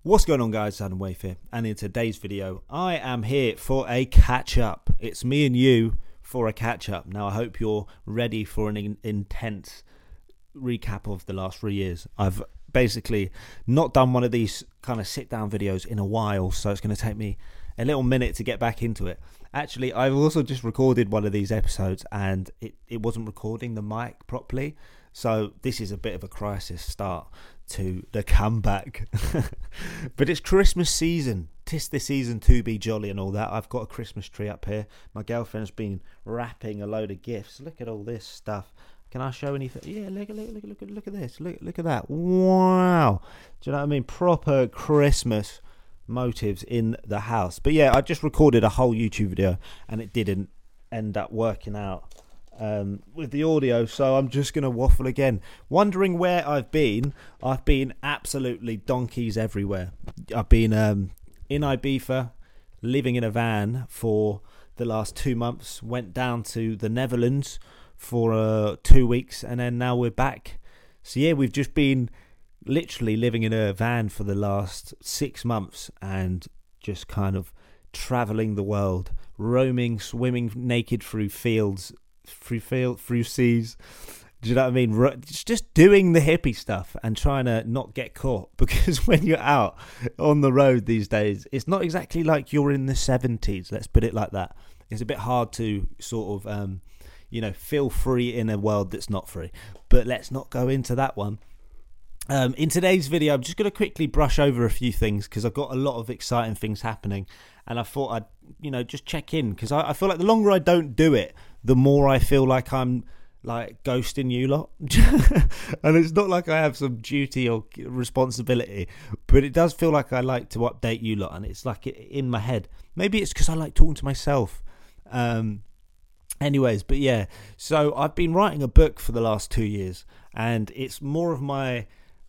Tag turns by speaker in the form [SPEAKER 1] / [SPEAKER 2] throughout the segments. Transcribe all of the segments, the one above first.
[SPEAKER 1] What's going on, guys? Adam Waif here, and in today's video I am here for a catch-up. It's me and you for a catch-up. Now I hope you're ready for an intense recap of the last 3 years. I've basically not done one of these kind of sit-down videos in a while, so it's going to take me a little minute to get back into it. Actually, I've also just recorded one of these episodes and it wasn't recording the mic properly, so this is a bit of a crisis start to the comeback. But it's Christmas season. 'Tis the season to be jolly and all that. I've got a Christmas tree up here. My girlfriend's been wrapping a load of gifts. Look at all this stuff. Can I show anything? Yeah, look at this. Look at that. Wow. Do you know what I mean? Proper Christmas motives in the house. But yeah, I just recorded a whole YouTube video and it didn't end up working out with the audio, so I'm just going to waffle again. Wondering where I've been absolutely donkeys everywhere. I've been in Ibiza, living in a van for the last 2 months, went down to the Netherlands for 2 weeks, and then now we're back. So yeah, we've just been literally living in a van for the last 6 months and just kind of traveling the world, roaming, swimming naked through fields, through seas. Do you know what I mean? Just doing the hippie stuff and trying to not get caught, because when you're out on the road these days, it's not exactly like you're in the 70s, let's put it like that. It's a bit hard to sort of feel free in a world that's not free, but let's not go into that one. In today's video, I'm just going to quickly brush over a few things because I've got a lot of exciting things happening, and I thought I'd just check in, because I feel like the longer I don't do it, the more I feel like I'm like ghosting you lot. And it's not like I have some duty or responsibility, but it does feel like I like to update you lot, and it's like in my head. Maybe it's because I like talking to myself. Anyways, but yeah, so I've been writing a book for the last 2 years, and it's more of my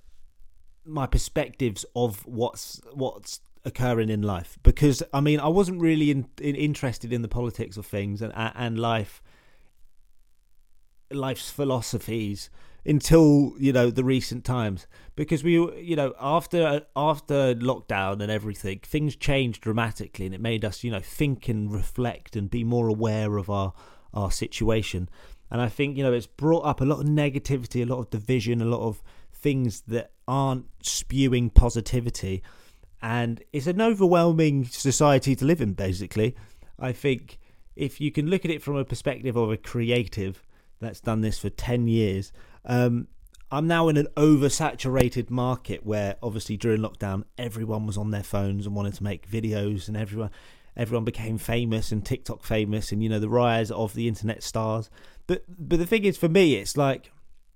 [SPEAKER 1] perspectives of what's occurring in life, because I mean I wasn't really interested in the politics of things and life's philosophies until the recent times, because we after lockdown and everything, things changed dramatically, and it made us think and reflect and be more aware of our situation. And I think it's brought up a lot of negativity, a lot of division, a lot of things that aren't spewing positivity, and it's an overwhelming society to live in, basically. I think if you can look at it from a perspective of a creative that's done this for 10 years, I'm now in an oversaturated market where obviously during lockdown everyone was on their phones and wanted to make videos, and everyone became famous and TikTok famous, and the rise of the internet stars. But the thing is, for me, it's like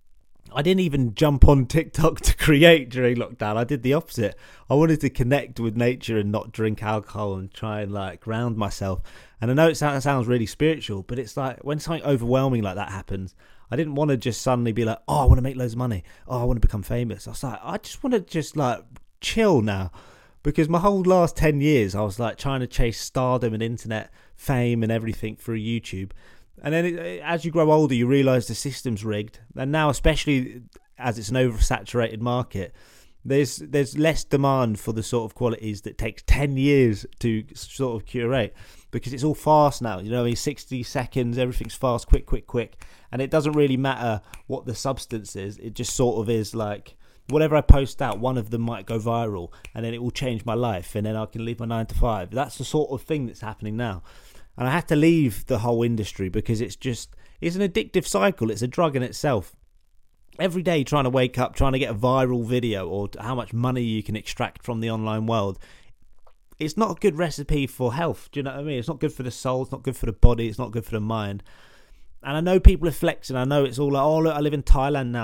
[SPEAKER 1] I didn't even jump on TikTok to create during lockdown. I did the opposite. I wanted to connect with nature and not drink alcohol and try and like ground myself. And I know it sounds really spiritual, but it's like when something overwhelming like that happens, I didn't want to just suddenly be like, oh, I want to make loads of money. Oh, I want to become famous. I was like, I just want to just like chill now. Because my whole last 10 years, I was like trying to chase stardom and internet fame and everything through YouTube. And then as you grow older, you realise the system's rigged. And now, especially as it's an oversaturated market, there's less demand for the sort of qualities that takes 10 years to sort of curate, because it's all fast now. In 60 seconds, everything's fast, quick. And it doesn't really matter what the substance is. It just sort of is like, whatever I post out, one of them might go viral, and then it will change my life, and then I can leave my 9 to 5. That's the sort of thing that's happening now. And I had to leave the whole industry because it's an addictive cycle. It's a drug in itself. Every day trying to wake up, trying to get a viral video, or how much money you can extract from the online world. It's not a good recipe for health. Do you know what I mean? It's not good for the soul. It's not good for the body. It's not good for the mind. And I know people are flexing. I know it's all like, oh, look, I live in Thailand now.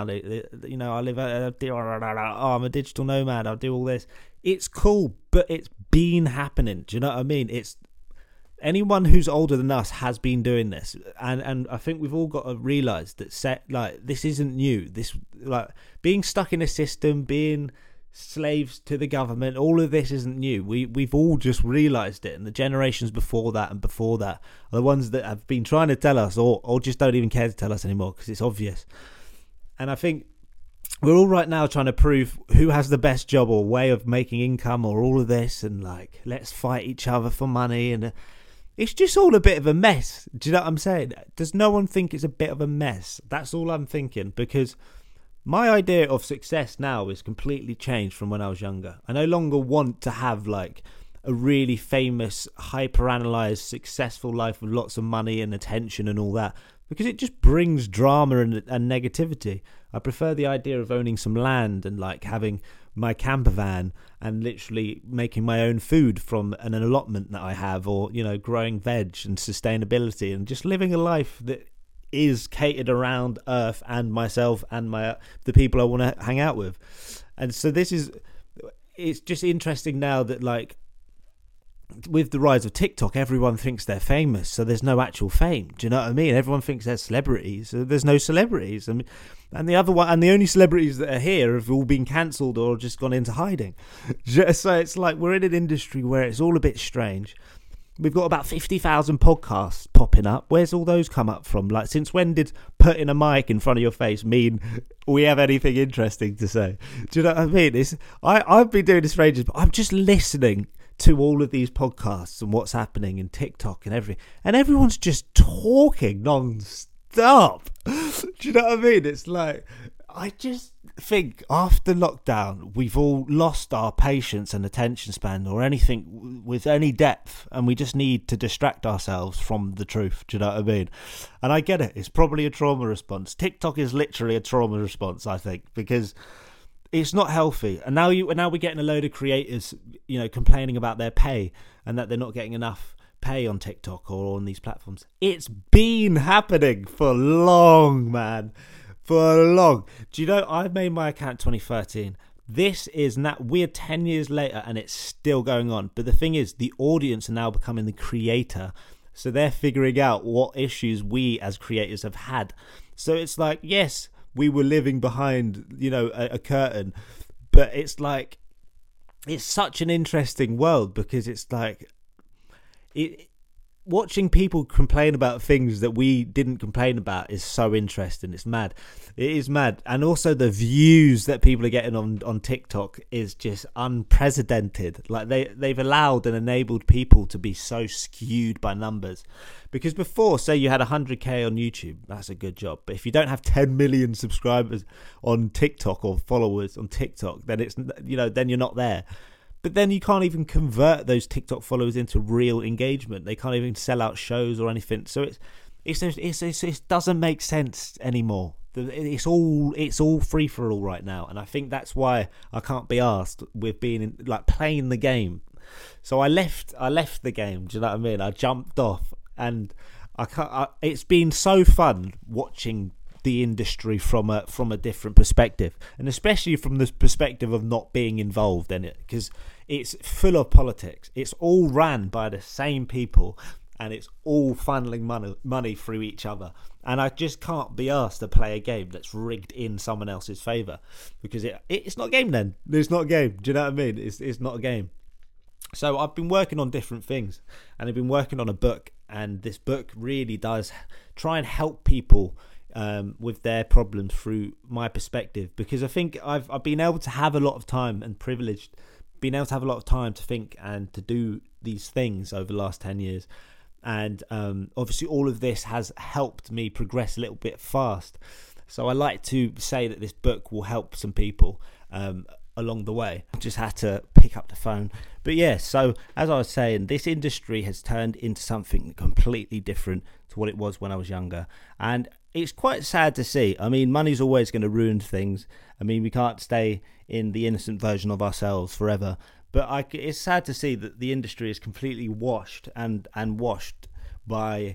[SPEAKER 1] I'm a digital nomad. I'll do all this. It's cool, but it's been happening. Do you know what I mean? It's anyone who's older than us has been doing this, and I think we've all got to realise that this isn't new. This being stuck in a system, being slaves to the government, all of this isn't new. We've all just realised it, and the generations before that are the ones that have been trying to tell us, or just don't even care to tell us anymore because it's obvious. And I think we're all right now trying to prove who has the best job or way of making income or all of this, and like, let's fight each other for money, and it's just all a bit of a mess. Do you know what I'm saying? Does no one think it's a bit of a mess? That's all I'm thinking, because my idea of success now is completely changed from when I was younger. I no longer want to have like a really famous, hyper-analyzed, successful life with lots of money and attention and all that, because it just brings drama and negativity. I prefer the idea of owning some land and like having my camper van and literally making my own food from an allotment that I have, or, you know, growing veg and sustainability and just living a life that is catered around Earth and myself and the people I want to hang out with. And so it's just interesting now that, like, with the rise of TikTok, everyone thinks they're famous, so there's no actual fame. Do you know what I mean? Everyone thinks they're celebrities, so there's no celebrities. And the only celebrities that are here have all been cancelled or just gone into hiding. So it's like we're in an industry where it's all a bit strange. We've got about 50,000 podcasts popping up. Where's all those come up from? Like, since when did putting a mic in front of your face mean we have anything interesting to say? Do you know what I mean? I've been doing this for ages, but I'm just listening to all of these podcasts and what's happening in TikTok and everything, and everyone's just talking non-stop. Do you know what I mean? It's like, I just think after lockdown we've all lost our patience and attention span or anything with any depth, and we just need to distract ourselves from the truth. Do you know what I mean? And I get it, it's probably a trauma response. TikTok is literally a trauma response, I think, because it's not healthy. And now we're getting a load of creators, you know, complaining about their pay and that they're not getting enough pay on TikTok or on these platforms. It's been happening for long, man. For long. Do you know, I made my account 2013. We're 10 years later and it's still going on. But the thing is, the audience are now becoming the creator. So they're figuring out what issues we as creators have had. So it's like, yes, we were living behind, you know, a curtain, but it's like, it's such an interesting world, because it's like, watching people complain about things that we didn't complain about is so interesting. It's mad. It is mad. And also the views that people are getting on TikTok is just unprecedented. Like, they've allowed and enabled people to be so skewed by numbers. Because before, say you had 100k on YouTube, that's a good job. But if you don't have 10 million subscribers on TikTok or followers on TikTok, then it's, you know, then you're not there. But then you can't even convert those TikTok followers into real engagement. They can't even sell out shows or anything. So it doesn't make sense anymore. It's all free for all right now, and I think that's why I can't be asked with being playing the game. So I left the game. Do you know what I mean? I jumped off, and it's been so fun watching the industry from a different perspective, and especially from the perspective of not being involved in it, because it's full of politics. It's all ran by the same people, and it's all funneling money through each other. And I just can't be asked to play a game that's rigged in someone else's favour, because it's not a game then. It's not a game. Do you know what I mean? It's not a game. So I've been working on different things, and I've been working on a book, and this book really does try and help people with their problems through my perspective, because I think I've been able to have a lot of time, and privileged being able to have a lot of time to think and to do these things over the last 10 years. And obviously all of this has helped me progress a little bit fast. So I like to say that this book will help some people along the way. Just had to pick up the phone. But yeah, so as I was saying, this industry has turned into something completely different to what it was when I was younger. And it's quite sad to see. I mean, money's always going to ruin things. I mean, we can't stay in the innocent version of ourselves forever. But it's sad to see that the industry is completely washed and washed by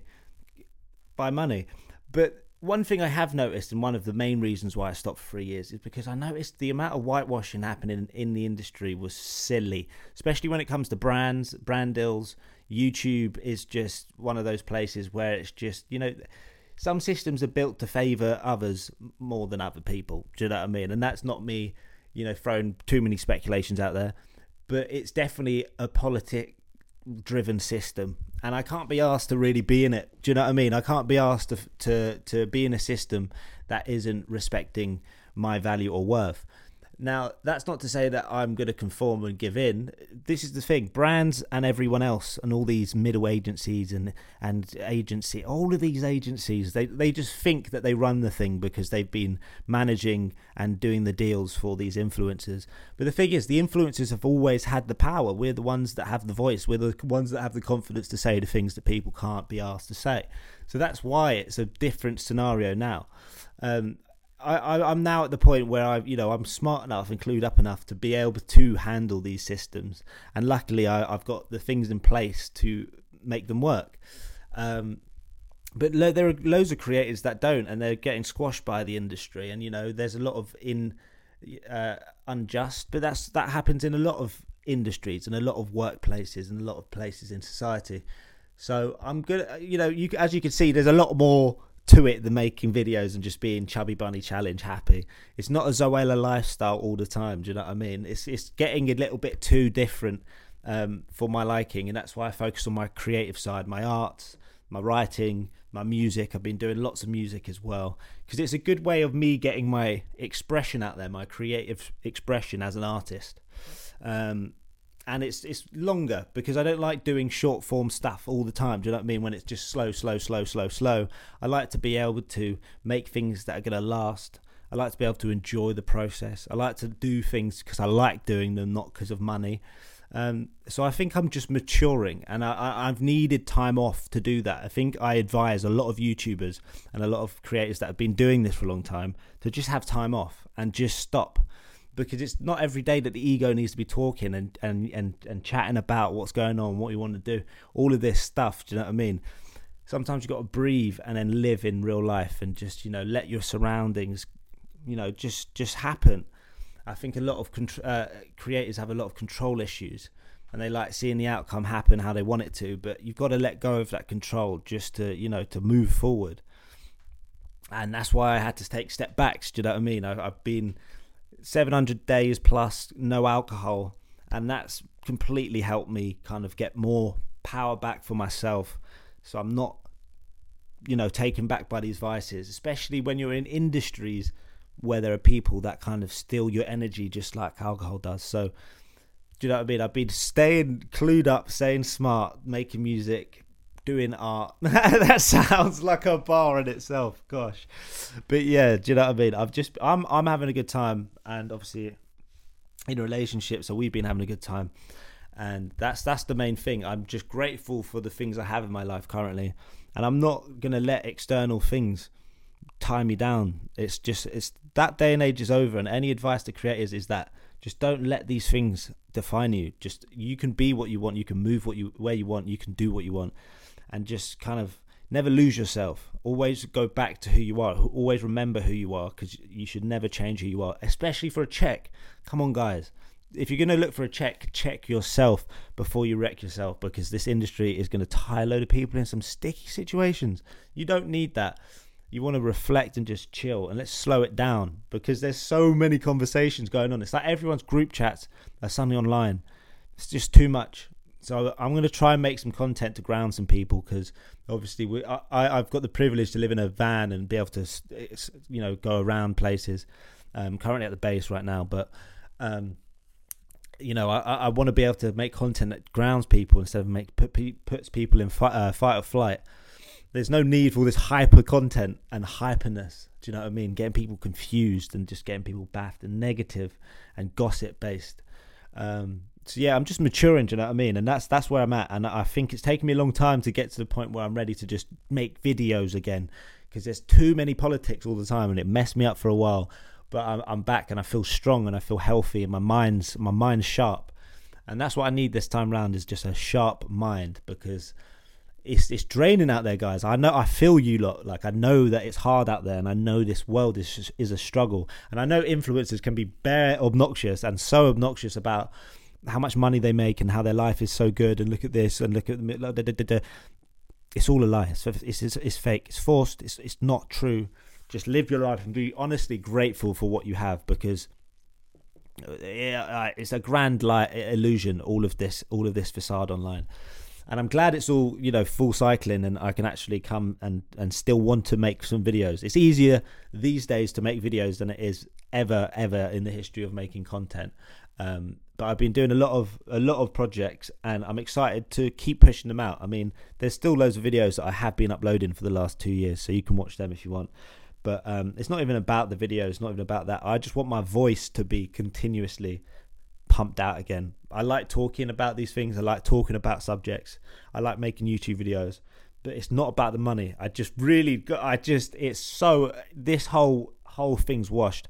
[SPEAKER 1] money. But one thing I have noticed, and one of the main reasons why I stopped for 3 years, is because I noticed the amount of whitewashing happening in the industry was silly, especially when it comes to brands, brand deals. YouTube is just one of those places where it's just, you know, some systems are built to favour others more than other people. Do you know what I mean? And that's not me, you know, throwing too many speculations out there, but it's definitely a politic-driven system, and I can't be asked to really be in it. Do you know what I mean? I can't be asked to be in a system that isn't respecting my value or worth. Now, that's not to say that I'm going to conform and give in. This is the thing. Brands and everyone else and all these middle agencies and agency, all of these agencies, they just think that they run the thing because they've been managing and doing the deals for these influencers. But the thing is, the influencers have always had the power. We're the ones that have the voice. We're the ones that have the confidence to say the things that people can't be asked to say. So that's why it's a different scenario now. I'm now at the point where I'm smart enough and clued up enough to be able to handle these systems, and luckily I've got the things in place to make them work. But there are loads of creators that don't, and they're getting squashed by the industry. And there's a lot of unjust, but that happens in a lot of industries and a lot of workplaces and a lot of places in society. So I'm good. As you can see, there's a lot more to it than making videos and just being chubby bunny challenge happy. It's not a Zoella lifestyle all the time. Do you know what I mean? It's getting a little bit too different for my liking, and that's why I focus on my creative side, my arts, my writing, my music. I've been doing lots of music as well because it's a good way of me getting my expression out there, my creative expression as an artist. And it's longer because I don't like doing short form stuff all the time. Do you know what I mean? When it's just slow. I like to be able to make things that are going to last. I like to be able to enjoy the process. I like to do things because I like doing them, not because of money. So I think I'm just maturing, and I've needed time off to do that. I think I advise a lot of YouTubers and a lot of creators that have been doing this for a long time to just have time off and just stop. Because it's not every day that the ego needs to be talking and chatting about what's going on, what you want to do, all of this stuff. Do you know what I mean? Sometimes you've got to breathe and then live in real life and just, let your surroundings, just happen. I think a lot of creators have a lot of control issues, and they like seeing the outcome happen how they want it to, but you've got to let go of that control just to, to move forward. And that's why I had to take step backs. Do you know what I mean? I've been 700 days plus no alcohol, and that's completely helped me kind of get more power back for myself, so I'm not taken back by these vices, especially when you're in industries where there are people that kind of steal your energy just like alcohol does. So do you know what I mean? I've been staying clued up, staying smart, making music, doing art. That sounds like a bar in itself, gosh. But yeah, do you know what I mean? I'm having a good time, and obviously in a relationship, so we've been having a good time, and that's the main thing. I'm just grateful for the things I have in my life currently, and I'm not gonna let external things tie me down. It's that day and age is over, and any advice to creators is that just don't let these things define you. Just, you can be what you want, you can move where you want, you can do what you want. And just kind of never lose yourself. Always go back to who you are. Always remember who you are, because you should never change who you are, especially for a check. Come on, guys. If you're going to look for a check yourself before you wreck yourself, because this industry is going to tie a load of people in some sticky situations. You don't need that. You want to reflect and just chill, and let's slow it down, because there's so many conversations going on. It's like everyone's group chats are suddenly online. It's just too much. So I'm going to try and make some content to ground some people, because obviously I've got the privilege to live in a van and be able to, go around places. Currently at the base right now, but I want to be able to make content that grounds people instead of puts people in fight or flight. There's no need for all this hyper content and hyperness. Do you know what I mean? Getting people confused and just getting people baffed and negative and gossip based. So yeah, I'm just maturing, do you know what I mean? And that's where I'm at. And I think it's taken me a long time to get to the point where I'm ready to just make videos again, because there's too many politics all the time, and it messed me up for a while. But I'm back, and I feel strong, and I feel healthy, and my mind's sharp. And that's what I need this time round, is just a sharp mind, because it's draining out there, guys. I feel you lot. Like, I know that it's hard out there, and I know this world is a struggle. And I know influencers can be bare obnoxious, and so obnoxious about how much money they make and how their life is so good, and look at this and look at it's all a lie. It's fake. It's forced. It's not true. Just live your life and be honestly grateful for what you have, because it's a grand illusion, all of this facade online. And I'm glad it's all full cycling, and I can actually come and still want to make some videos. It's easier these days to make videos than it is ever in the history of making content. But I've been doing a lot of projects, and I'm excited to keep pushing them out. I mean, there's still loads of videos that I have been uploading for the last 2 years, so you can watch them if you want. But it's not even about the videos, it's not even about that. I just want my voice to be continuously pumped out again. I like talking about these things. I like talking about subjects. I like making YouTube videos, but it's not about the money. It's so, this whole thing's washed.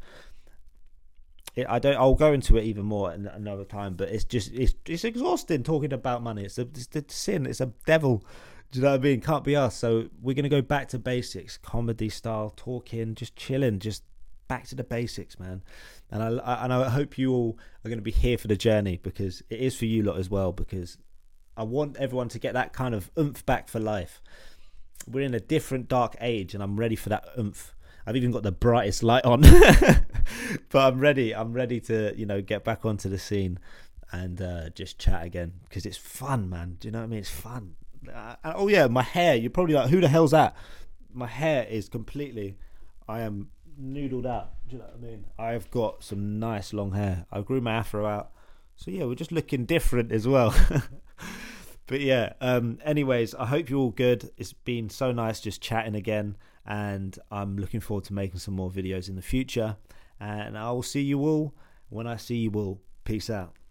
[SPEAKER 1] I'll go into it even more another time, but it's exhausting talking about money. It's the sin. It's a devil. Do you know what I mean? Can't be us. So we're going to go back to basics, comedy style, talking, just chilling, just back to the basics, man. And I hope you all are going to be here for the journey, because it is for you lot as well, because I want everyone to get that kind of oomph back for life. We're in a different dark age, and I'm ready for that oomph. I've even got the brightest light on, but I'm ready to, get back onto the scene and just chat again, because it's fun, man. Do you know what I mean? It's fun. Oh yeah, my hair. You're probably like, who the hell's that? My hair is I am noodled out. Do you know what I mean? I've got some nice long hair. I grew my afro out, so yeah, we're just looking different as well. But yeah, anyways, I hope you're all good. It's been so nice just chatting again, and I'm looking forward to making some more videos in the future, and I will see you all when I see you all. Peace out.